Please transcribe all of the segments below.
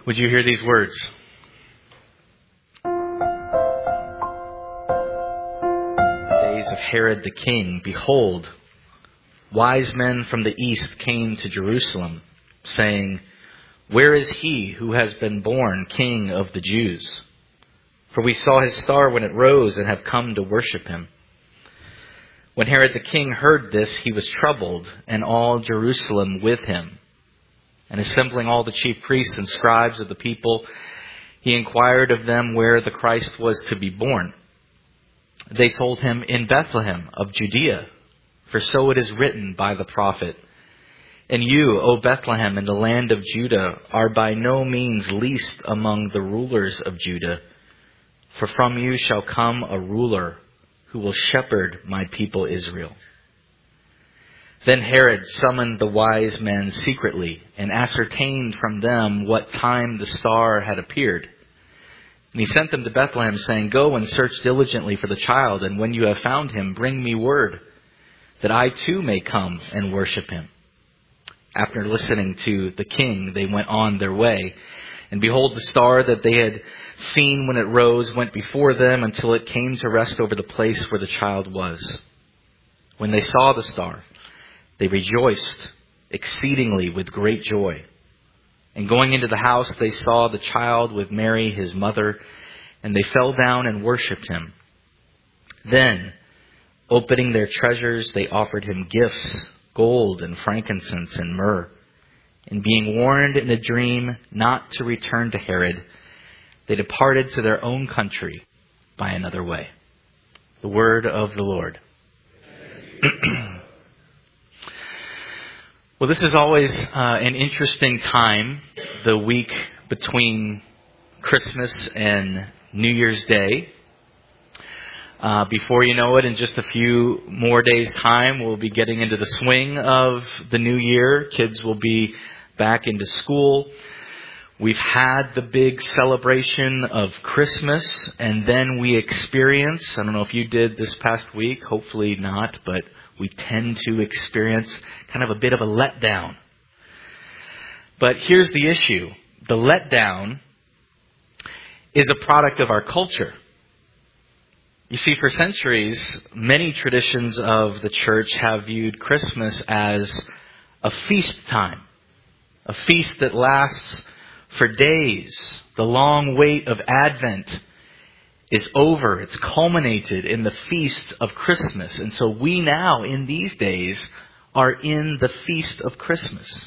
Would you hear these words? Days of Herod the king, behold, wise men from the east came to Jerusalem, saying, "Where is he who has been born King of the Jews? For we saw his star when it rose and have come to worship him." When Herod the king heard this, he was troubled, and all Jerusalem with him. And assembling all the chief priests and scribes of the people, he inquired of them where the Christ was to be born. They told him, "In Bethlehem of Judea, for so it is written by the prophet, 'And you, O Bethlehem, in the land of Judah, are by no means least among the rulers of Judah. For from you shall come a ruler who will shepherd my people Israel.'" Then Herod summoned the wise men secretly and ascertained from them what time the star had appeared. And he sent them to Bethlehem, saying, "Go and search diligently for the child, and when you have found him, bring me word, that I too may come and worship him." After listening to the king, they went on their way. And behold, the star that they had seen when it rose went before them until it came to rest over the place where the child was. When they saw the star, they rejoiced exceedingly with great joy. And going into the house, they saw the child with Mary, his mother, and they fell down and worshipped him. Then, opening their treasures, they offered him gifts, gold and frankincense and myrrh. And being warned in a dream not to return to Herod, they departed to their own country by another way. The word of the Lord. Well, this is always an interesting time, the week between Christmas and New Year's Day. Before you know it, in just a few more days' time, we'll be getting into the swing of the new year. Kids will be back into school. We've had the big celebration of Christmas, and then we experience, I don't know if you did this past week, hopefully not, but we tend to experience kind of a bit of a letdown. But here's the issue. The letdown is a product of our culture. You see, for centuries, many traditions of the church have viewed Christmas as a feast time, a feast that lasts for days. The long wait of Advent is over. It's culminated in the feast of Christmas. And so we now, in these days, are in the feast of Christmas.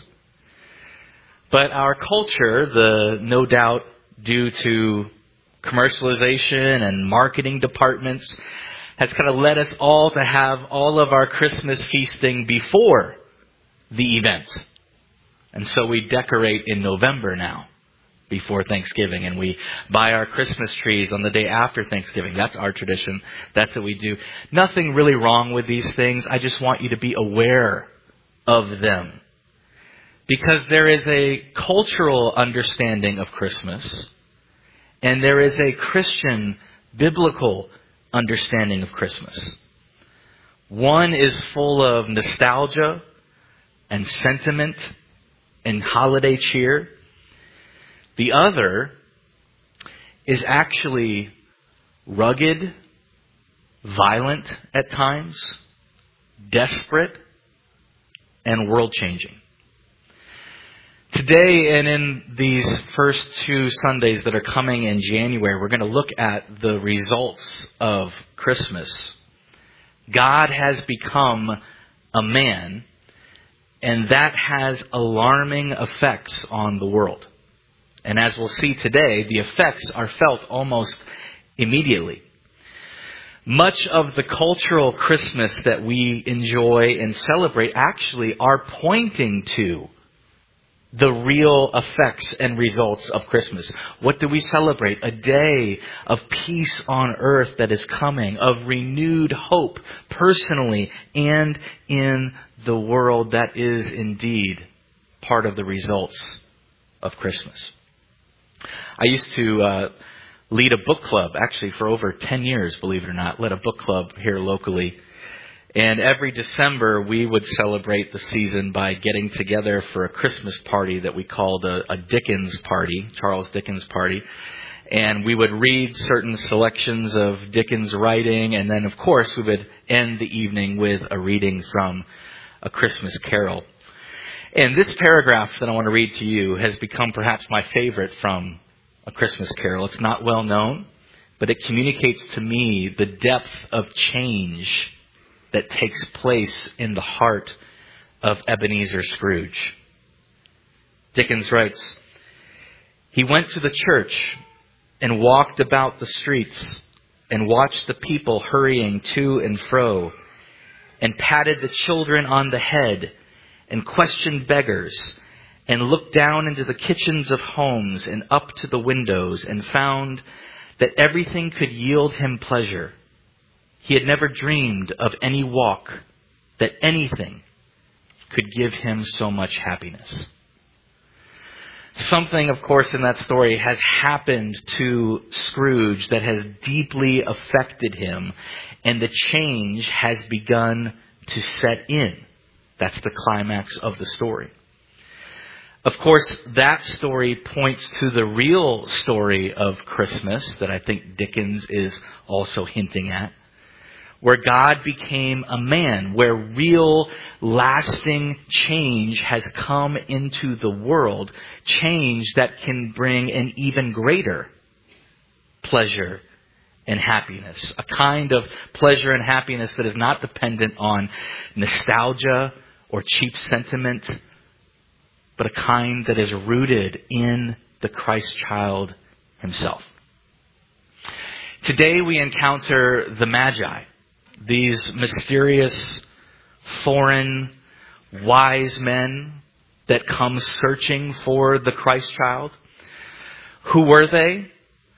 But our culture, no doubt due to commercialization and marketing departments, has kind of led us all to have all of our Christmas feasting before the event. And so we decorate in November now, before Thanksgiving, and we buy our Christmas trees on the day after Thanksgiving. That's our tradition. That's what we do. Nothing really wrong with these things. I just want you to be aware of them. Because there is a cultural understanding of Christmas, and there is a Christian biblical understanding of Christmas. One is full of nostalgia and sentiment and holiday cheer. The other is actually rugged, violent at times, desperate, and world-changing. Today, and in these first 2 Sundays that are coming in January, we're going to look at the results of Christmas. God has become a man, and that has alarming effects on the world. And as we'll see today, the effects are felt almost immediately. Much of the cultural Christmas that we enjoy and celebrate actually are pointing to the real effects and results of Christmas. What do we celebrate? A day of peace on earth that is coming, of renewed hope personally and in the world. That is indeed part of the results of Christmas. I used to lead a book club, actually for over 10 years, believe it or not, led a book club here locally. And every December, we would celebrate the season by getting together for a Christmas party that we called a Dickens party, Charles Dickens party. And we would read certain selections of Dickens' writing, and then, of course, we would end the evening with a reading from A Christmas Carol. And this paragraph that I want to read to you has become perhaps my favorite from A Christmas Carol. It's not well known, but it communicates to me the depth of change that takes place in the heart of Ebenezer Scrooge. Dickens writes, "He went to the church and walked about the streets and watched the people hurrying to and fro, and patted the children on the head and questioned beggars, and looked down into the kitchens of homes and up to the windows, and found that everything could yield him pleasure. He had never dreamed of any walk, that anything could give him so much happiness." Something, of course, in that story has happened to Scrooge that has deeply affected him, and the change has begun to set in. That's the climax of the story. Of course, that story points to the real story of Christmas that I think Dickens is also hinting at, where God became a man, where real, lasting change has come into the world, change that can bring an even greater pleasure and happiness, a kind of pleasure and happiness that is not dependent on nostalgia or cheap sentiment, but a kind that is rooted in the Christ child himself. Today we encounter the Magi, these mysterious, foreign, wise men that come searching for the Christ child. Who were they?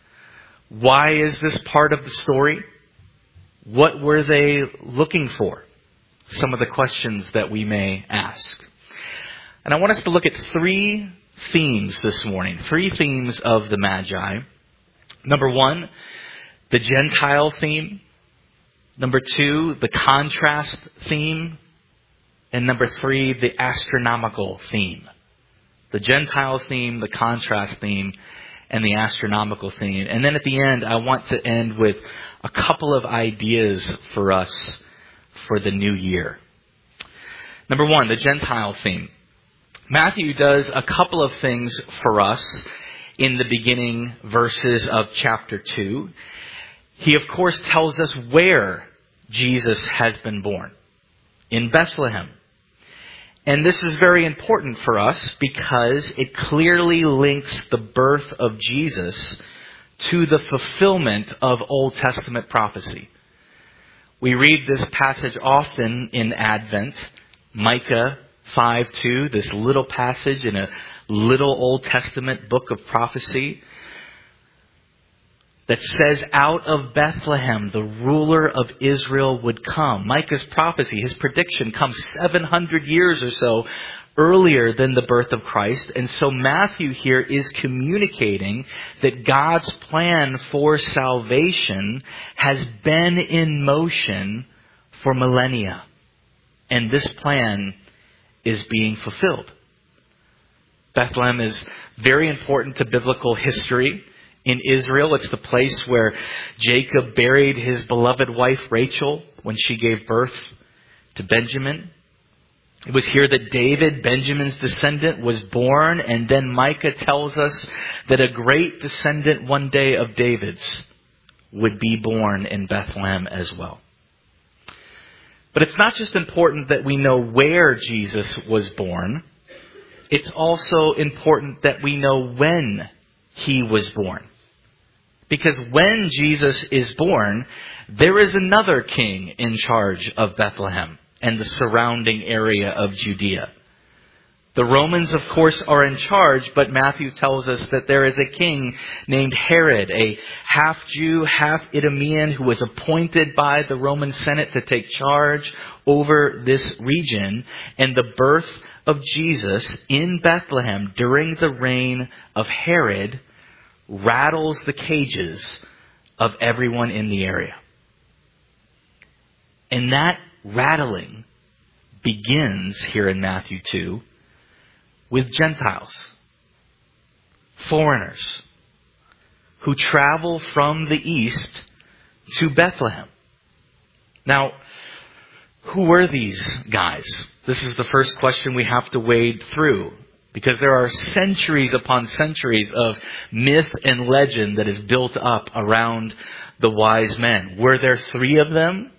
Why is this part of the story? What were they looking for? Some of the questions that we may ask. And I want us to look at three themes this morning, three themes of the Magi. Number one, the Gentile theme. Number two, the contrast theme. And number three, the astronomical theme. The Gentile theme, the contrast theme, and the astronomical theme. And then at the end, I want to end with a couple of ideas for us for the new year. Number one, the Gentile theme. Matthew does a couple of things for us in the beginning verses of chapter 2. He, of course, tells us where Jesus has been born, in Bethlehem. And this is very important for us because it clearly links the birth of Jesus to the fulfillment of Old Testament prophecy. We read this passage often in Advent, Micah 5:2, this little passage in a little Old Testament book of prophecy that says, out of Bethlehem, the ruler of Israel would come. Micah's prophecy, his prediction, comes 700 years or so earlier than the birth of Christ. And so Matthew here is communicating that God's plan for salvation has been in motion for millennia. And this plan is being fulfilled. Bethlehem is very important to biblical history. In Israel, it's the place where Jacob buried his beloved wife Rachel when she gave birth to Benjamin. It was here that David, Benjamin's descendant, was born, and then Micah tells us that a great descendant one day of David's would be born in Bethlehem as well. But it's not just important that we know where Jesus was born. It's also important that we know when he was born. Because when Jesus is born, there is another king in charge of Bethlehem and the surrounding area of Judea. The Romans, of course, are in charge, but Matthew tells us that there is a king named Herod, a half-Jew, half-Idumean, who was appointed by the Roman Senate to take charge over this region. And the birth of Jesus in Bethlehem during the reign of Herod rattles the cages of everyone in the area. And that rattling begins here in Matthew 2 with Gentiles, foreigners, who travel from the east to Bethlehem. Now, who were these guys? This is the first question we have to wade through, because there are centuries upon centuries of myth and legend that is built up around the wise men. Were there 3 of them?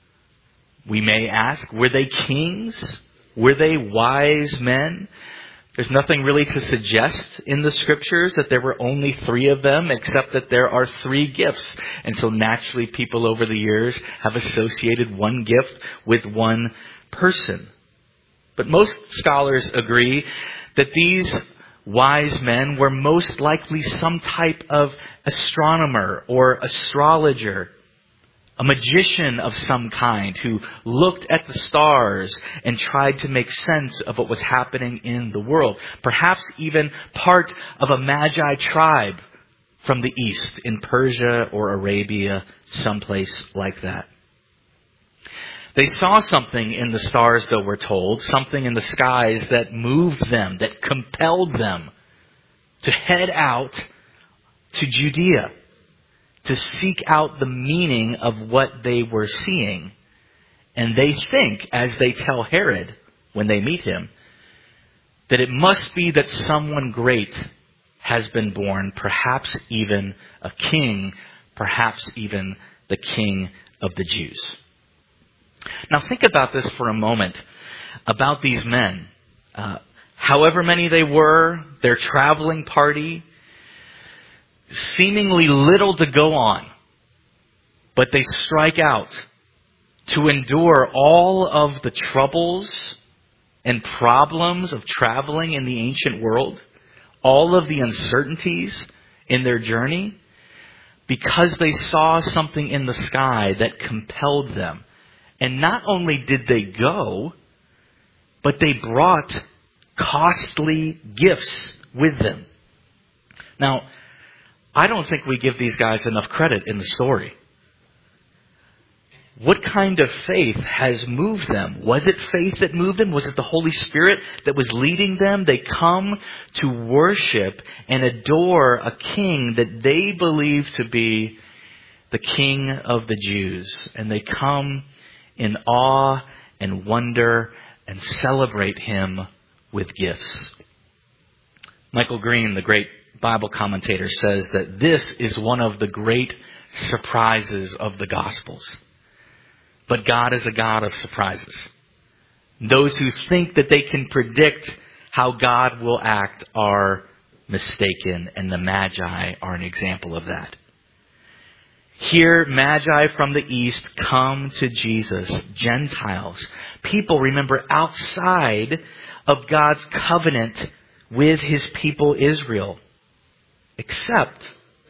We may ask, were they kings? Were they wise men? There's nothing really to suggest in the scriptures that there were only 3 of them, except that there are 3 gifts. And so naturally people over the years have associated one gift with one person. But most scholars agree that these wise men were most likely some type of astronomer or astrologer, a magician of some kind who looked at the stars and tried to make sense of what was happening in the world. Perhaps even part of a Magi tribe from the east in Persia or Arabia, someplace like that. They saw something in the stars, though, we're told, something in the skies that moved them, that compelled them to head out to Judea, to seek out the meaning of what they were seeing. And they think, as they tell Herod when they meet him, that it must be that someone great has been born, perhaps even a king, perhaps even the King of the Jews. Now think about this for a moment, about these men. However many they were, their traveling party, seemingly little to go on, but they strike out to endure all of the troubles and problems of traveling in the ancient world, all of the uncertainties in their journey, because they saw something in the sky that compelled them. And not only did they go, but they brought costly gifts with them. Now, I don't think we give these guys enough credit in the story. What kind of faith has moved them? Was it faith that moved them? Was it the Holy Spirit that was leading them? They come to worship and adore a king that they believe to be the King of the Jews. And they come in awe and wonder and celebrate him with gifts. Michael Green, the great Bible commentator, says that this is one of the great surprises of the Gospels. But God is a God of surprises. Those who think that they can predict how God will act are mistaken, and the Magi are an example of that. Here, Magi from the east come to Jesus, Gentiles, people, remember, outside of God's covenant with his people Israel. Except,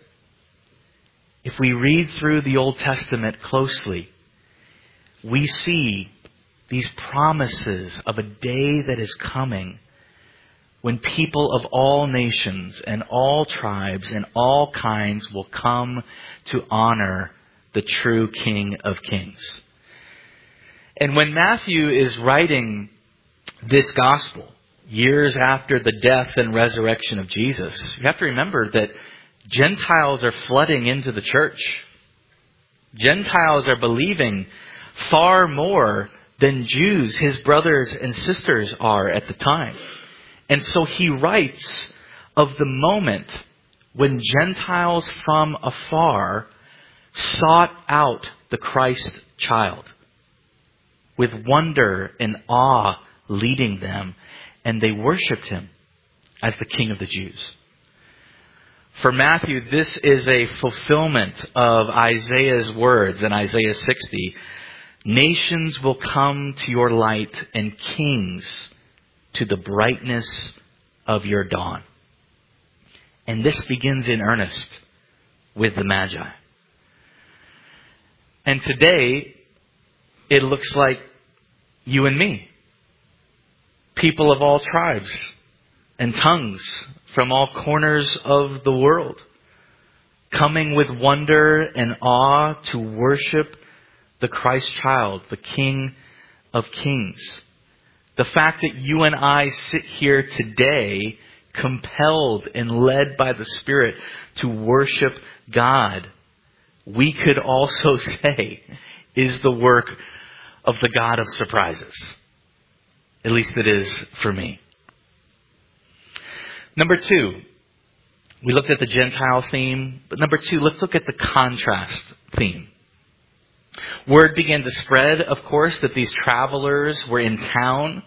if we read through the Old Testament closely, we see these promises of a day that is coming when people of all nations and all tribes and all kinds will come to honor the true King of Kings. And when Matthew is writing this gospel, years after the death and resurrection of Jesus, you have to remember that Gentiles are flooding into the church. Gentiles are believing far more than Jews, his brothers and sisters, are at the time. And so he writes of the moment when Gentiles from afar sought out the Christ child, with wonder and awe leading them, and they worshipped him as the King of the Jews. For Matthew, this is a fulfillment of Isaiah's words in Isaiah 60. Nations will come to your light, and kings to the brightness of your dawn. And this begins in earnest with the Magi. And today, it looks like you and me. People of all tribes and tongues from all corners of the world, coming with wonder and awe to worship the Christ child, the King of Kings. The fact that you and I sit here today compelled and led by the Spirit to worship God, we could also say is the work of the God of surprises. At least it is for me. Number 2, we looked at the Gentile theme, but number 2, let's look at the contrast theme. Word began to spread, of course, that these travelers were in town.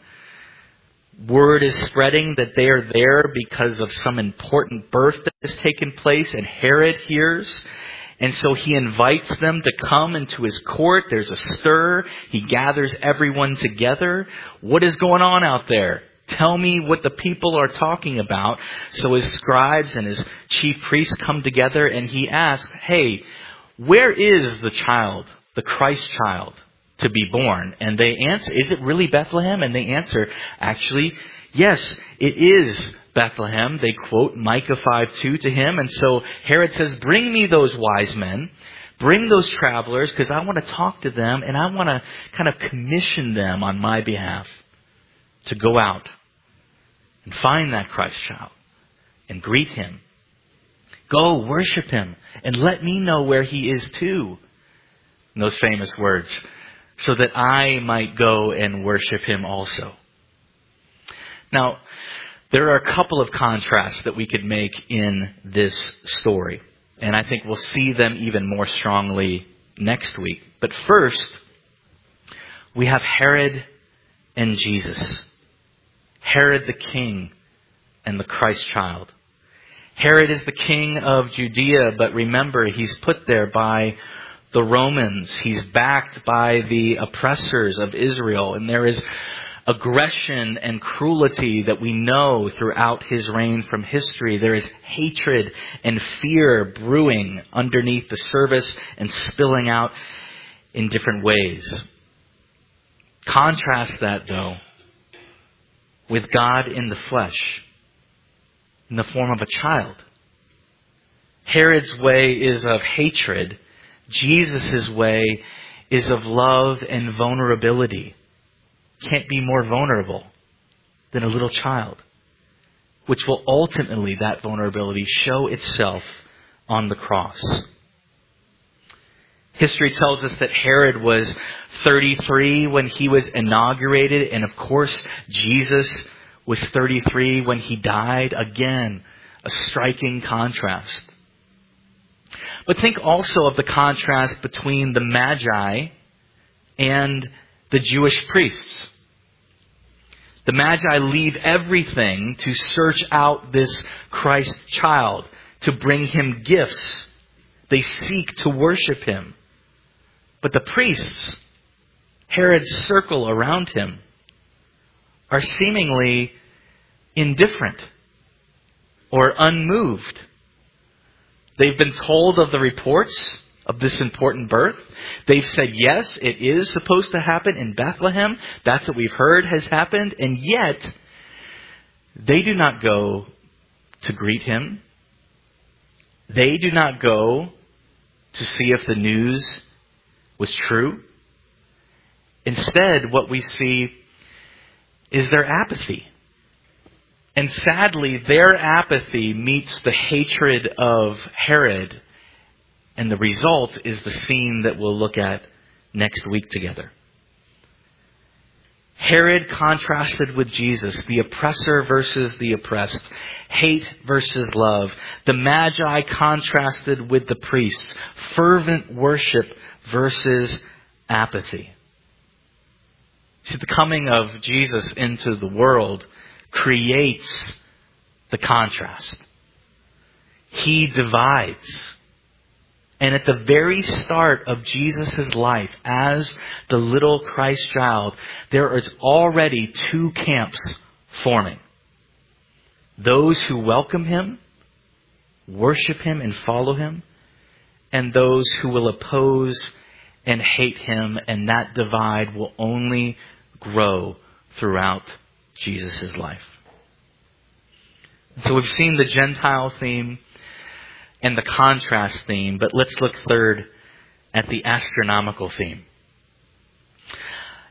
Word is spreading that they are there because of some important birth that has taken place, and Herod hears. And so he invites them to come into his court. There's a stir. He gathers everyone together. What is going on out there? Tell me what the people are talking about. So his scribes and his chief priests come together, and he asks, hey, where is the child, the Christ child, to be born? And they answer, is it really Bethlehem? And they answer, actually, yes, it is Bethlehem. They quote Micah 5:2 to him. And so Herod says, bring me those wise men, bring those travelers, because I want to talk to them and I want to kind of commission them on my behalf to go out and find that Christ child and greet him. Go worship him and let me know where he is too. And those famous words, so that I might go and worship him also. Now, there are a couple of contrasts that we could make in this story. And I think we'll see them even more strongly next week. But first, we have Herod and Jesus. Herod the king and the Christ child. Herod is the king of Judea, but remember, he's put there by the Romans. He's backed by the oppressors of Israel. And there is aggression and cruelty that we know throughout his reign from history. There is hatred and fear brewing underneath the surface and spilling out in different ways. Contrast that, though, with God in the flesh, in the form of a child. Herod's way is of hatred. Jesus' way is of love and vulnerability. Can't be more vulnerable than a little child, which will ultimately, that vulnerability, show itself on the cross. History tells us that Herod was 33 when he was inaugurated, and of course, Jesus was 33 when he died. Again, a striking contrast. But think also of the contrast between the Magi and the Jewish priests. The Magi leave everything to search out this Christ child, to bring him gifts. They seek to worship him. But the priests, Herod's circle around him, are seemingly indifferent or unmoved. They've been told of the reports of this important birth. They've said, yes, it is supposed to happen in Bethlehem. That's what we've heard has happened. And yet, they do not go to greet him. They do not go to see if the news was true. Instead, what we see is their apathy. And sadly, their apathy meets the hatred of Herod. And the result is the scene that we'll look at next week together. Herod contrasted with Jesus, the oppressor versus the oppressed, hate versus love. The Magi contrasted with the priests, fervent worship versus apathy. See, the coming of Jesus into the world creates the contrast. He divides. And at the very start of Jesus' life as the little Christ child, there is already two camps forming. Those who welcome him, worship him and follow him, and those who will oppose and hate him, and that divide will only grow throughout Jesus' life. So we've seen the Gentile theme and the contrast theme, but let's look third at the astronomical theme.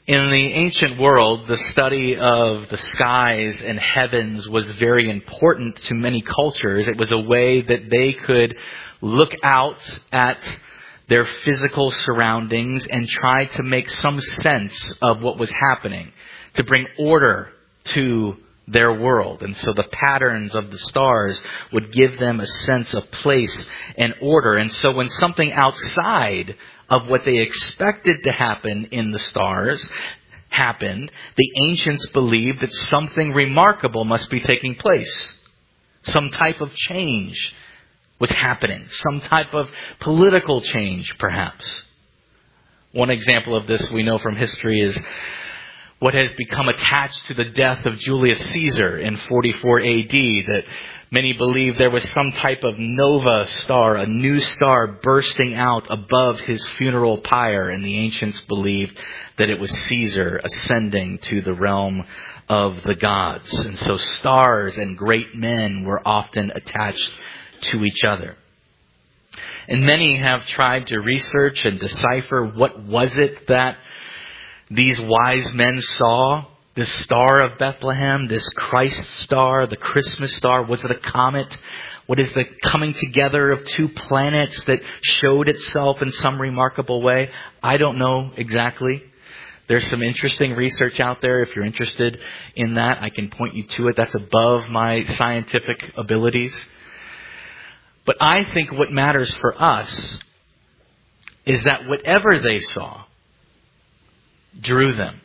In the ancient world, the study of the skies and heavens was very important to many cultures. It was a way that they could look out at their physical surroundings and try to make some sense of what was happening, to bring order to their world. And so the patterns of the stars would give them a sense of place and order. And so when something outside of what they expected to happen in the stars happened, the ancients believed that something remarkable must be taking place. Some type of change was happening. Some type of political change, perhaps. One example of this we know from history is what has become attached to the death of Julius Caesar in 44 AD, that many believe there was some type of nova star, a new star bursting out above his funeral pyre, and the ancients believed that it was Caesar ascending to the realm of the gods. And so stars and great men were often attached to each other. And many have tried to research and decipher what was it that these wise men saw, this star of Bethlehem, this Christ star, the Christmas star. Was it a comet? What is the coming together of two planets that showed itself in some remarkable way? I don't know exactly. There's some interesting research out there. If you're interested in that, I can point you to it. That's above my scientific abilities. But I think what matters for us is that whatever they saw drew them.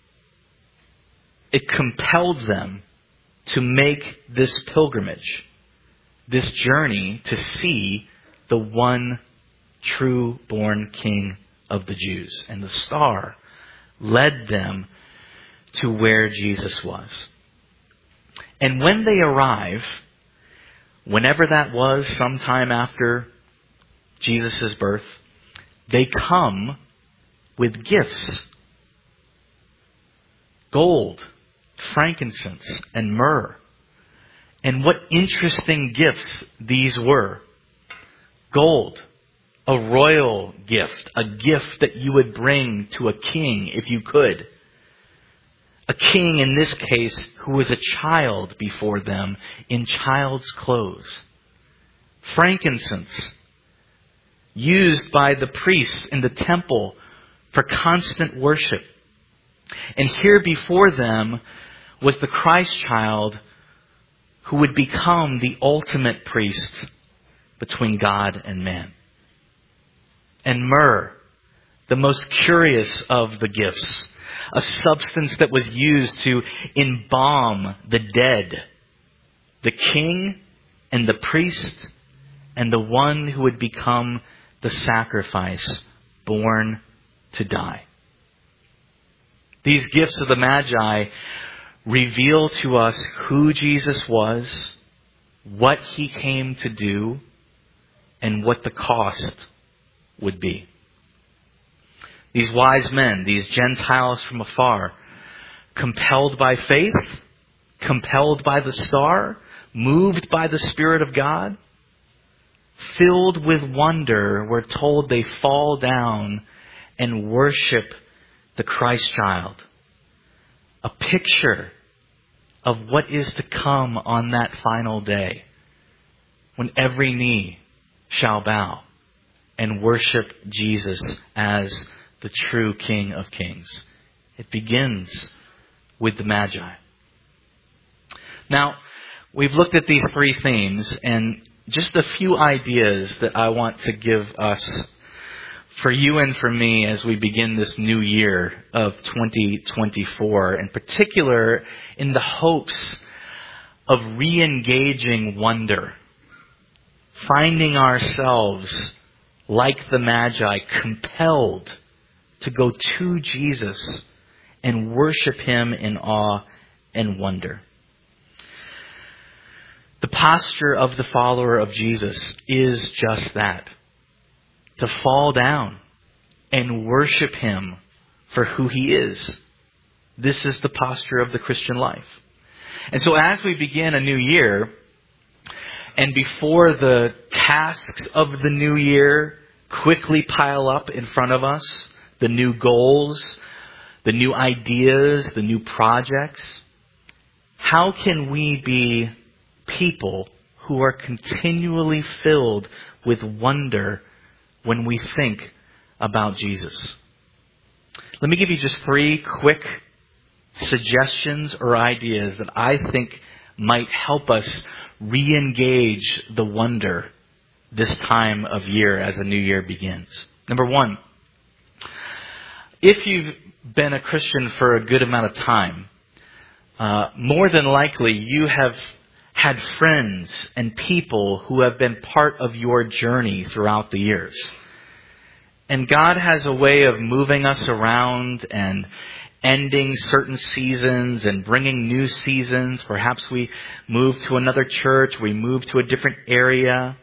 It compelled them to make this pilgrimage, this journey to see the one true born King of the Jews. And the star led them to where Jesus was. And when they arrive, whenever that was, sometime after Jesus' birth, they come with gifts. Gold, frankincense, and myrrh. And what interesting gifts these were. Gold, a royal gift, a gift that you would bring to a king if you could. A king, in this case, who was a child before them in child's clothes. Frankincense, used by the priests in the temple for constant worship. And here before them was the Christ child who would become the ultimate priest between God and man. And myrrh, the most curious of the gifts, a substance that was used to embalm the dead, the king and the priest and the one who would become the sacrifice born to die. These gifts of the Magi reveal to us who Jesus was, what he came to do, and what the cost would be. These wise men, these Gentiles from afar, compelled by faith, compelled by the star, moved by the Spirit of God, filled with wonder, we're told they fall down and worship the Christ child. A picture of what is to come on that final day, when every knee shall bow and worship Jesus as the true King of Kings. It begins with the Magi. Now, we've looked at these three themes and just a few ideas that I want to give us, for you and for me, as we begin this new year of 2024, in particular in the hopes of re-engaging wonder, finding ourselves like the Magi, compelled to go to Jesus and worship him in awe and wonder. The posture of the follower of Jesus is just that. To fall down and worship him for who he is. This is the posture of the Christian life. And so as we begin a new year, and before the tasks of the new year quickly pile up in front of us, the new goals, the new ideas, the new projects. How can we be people who are continually filled with wonder when we think about Jesus? Let me give you just 3 quick suggestions or ideas that I think might help us re-engage the wonder this time of year as a new year begins. Number 1, if you've been a Christian for a good amount of time, more than likely you have had friends and people who have been part of your journey throughout the years. And God has a way of moving us around and ending certain seasons and bringing new seasons. Perhaps we move to another church, we move to a different area.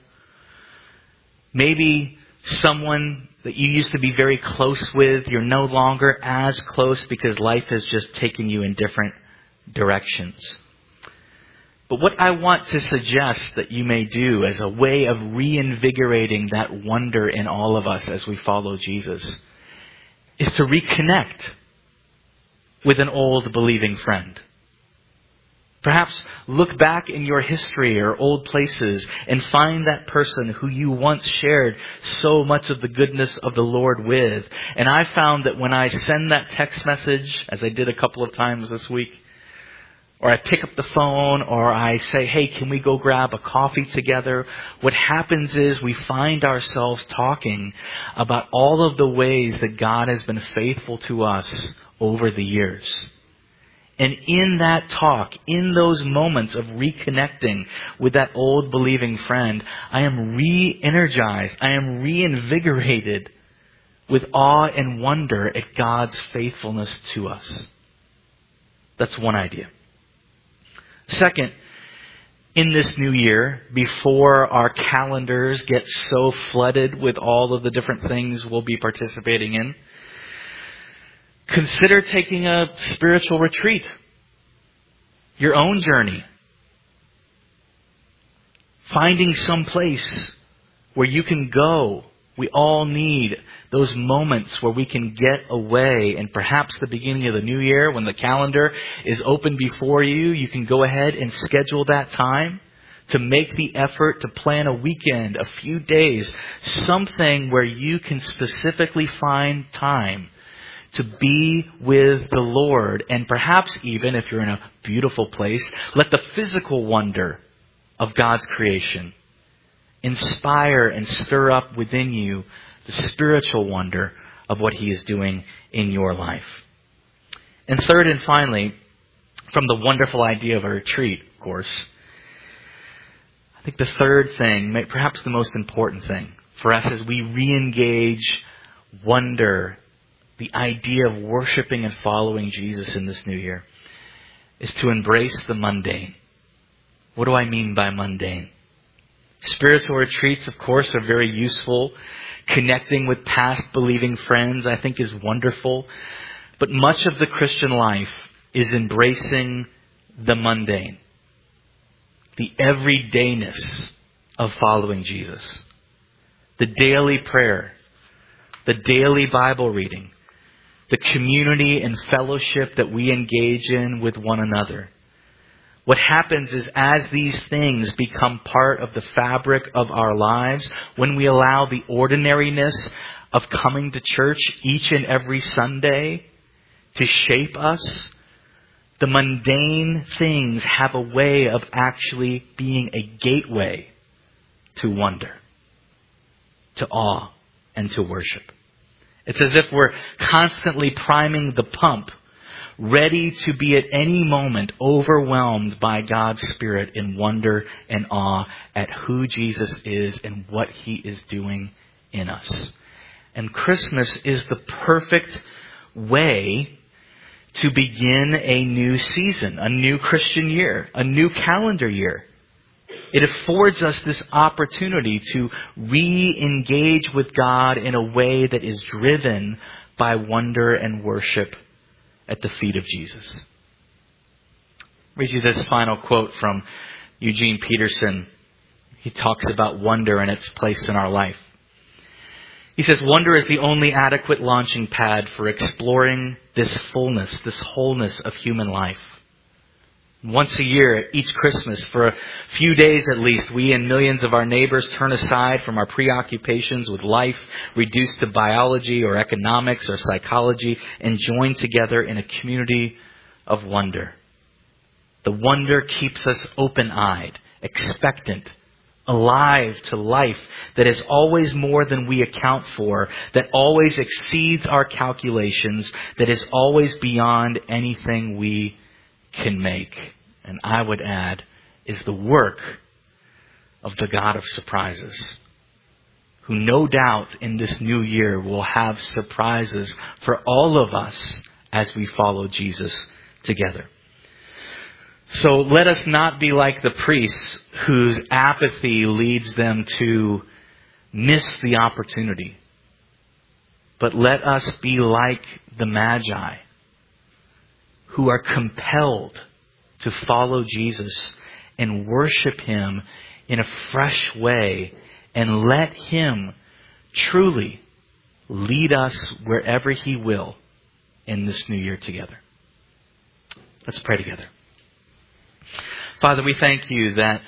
Maybe someone that you used to be very close with, you're no longer as close because life has just taken you in different directions. But what I want to suggest that you may do as a way of reinvigorating that wonder in all of us as we follow Jesus is to reconnect with an old believing friend. Perhaps look back in your history or old places and find that person who you once shared so much of the goodness of the Lord with. And I found that when I send that text message, as I did a couple of times this week, or I pick up the phone, or I say, hey, can we go grab a coffee together? What happens is we find ourselves talking about all of the ways that God has been faithful to us over the years. And in that talk, in those moments of reconnecting with that old believing friend, I am re-energized, I am reinvigorated with awe and wonder at God's faithfulness to us. That's one idea. Second, in this new year, before our calendars get so flooded with all of the different things we'll be participating in, consider taking a spiritual retreat. Your own journey. Finding some place where you can go. We all need those moments where we can get away, and perhaps the beginning of the new year when the calendar is open before you, you can go ahead and schedule that time to make the effort to plan a weekend, a few days, something where you can specifically find time to be with the Lord. And perhaps even, if you're in a beautiful place, let the physical wonder of God's creation inspire and stir up within you the spiritual wonder of what He is doing in your life. And third and finally, from the wonderful idea of a retreat, of course, I think the third thing, perhaps the most important thing for us as we re-engage wonder, the idea of worshiping and following Jesus in this new year, is to embrace the mundane. What do I mean by mundane? Spiritual retreats, of course, are very useful. Connecting with past believing friends, I think, is wonderful. But much of the Christian life is embracing the mundane, the everydayness of following Jesus. The daily prayer, the daily Bible reading, the community and fellowship that we engage in with one another. What happens is, as these things become part of the fabric of our lives, when we allow the ordinariness of coming to church each and every Sunday to shape us, the mundane things have a way of actually being a gateway to wonder, to awe, and to worship. It's as if we're constantly priming the pump, ready to be at any moment overwhelmed by God's Spirit in wonder and awe at who Jesus is and what He is doing in us. And Christmas is the perfect way to begin a new season, a new Christian year, a new calendar year. It affords us this opportunity to re-engage with God in a way that is driven by wonder and worship at the feet of Jesus. I'll read you this final quote from Eugene Peterson. He talks about wonder and its place in our life. He says, wonder is the only adequate launching pad for exploring this fullness, this wholeness of human life. Once a year, each Christmas, for a few days at least, we and millions of our neighbors turn aside from our preoccupations with life, reduced to biology or economics or psychology, and join together in a community of wonder. The wonder keeps us open-eyed, expectant, alive to life that is always more than we account for, that always exceeds our calculations, that is always beyond anything we can make. And I would add, is the work of the God of surprises, who no doubt in this new year will have surprises for all of us as we follow Jesus together. So let us not be like the priests whose apathy leads them to miss the opportunity, but let us be like the Magi, who are compelled to follow Jesus and worship Him in a fresh way and let Him truly lead us wherever He will in this new year together. Let's pray together. Father, we thank You that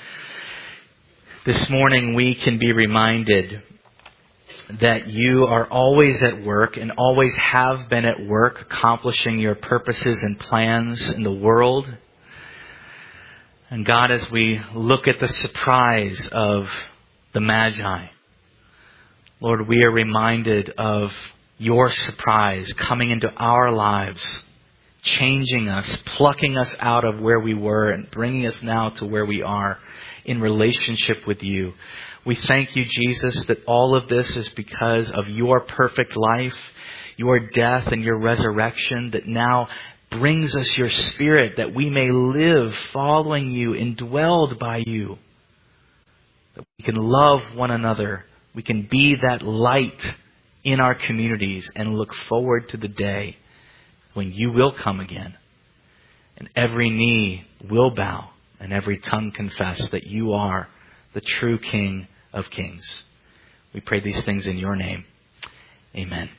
this morning we can be reminded that You are always at work and always have been at work accomplishing Your purposes and plans in the world. And God, as we look at the surprise of the Magi, Lord, we are reminded of Your surprise coming into our lives, changing us, plucking us out of where we were and bringing us now to where we are in relationship with You. We thank You, Jesus, that all of this is because of Your perfect life, Your death and Your resurrection that now brings us Your Spirit that we may live following You, indwelled by You. That we can love one another. We can be that light in our communities and look forward to the day when You will come again. And every knee will bow and every tongue confess that You are the true King of Kings. We pray these things in Your name. Amen.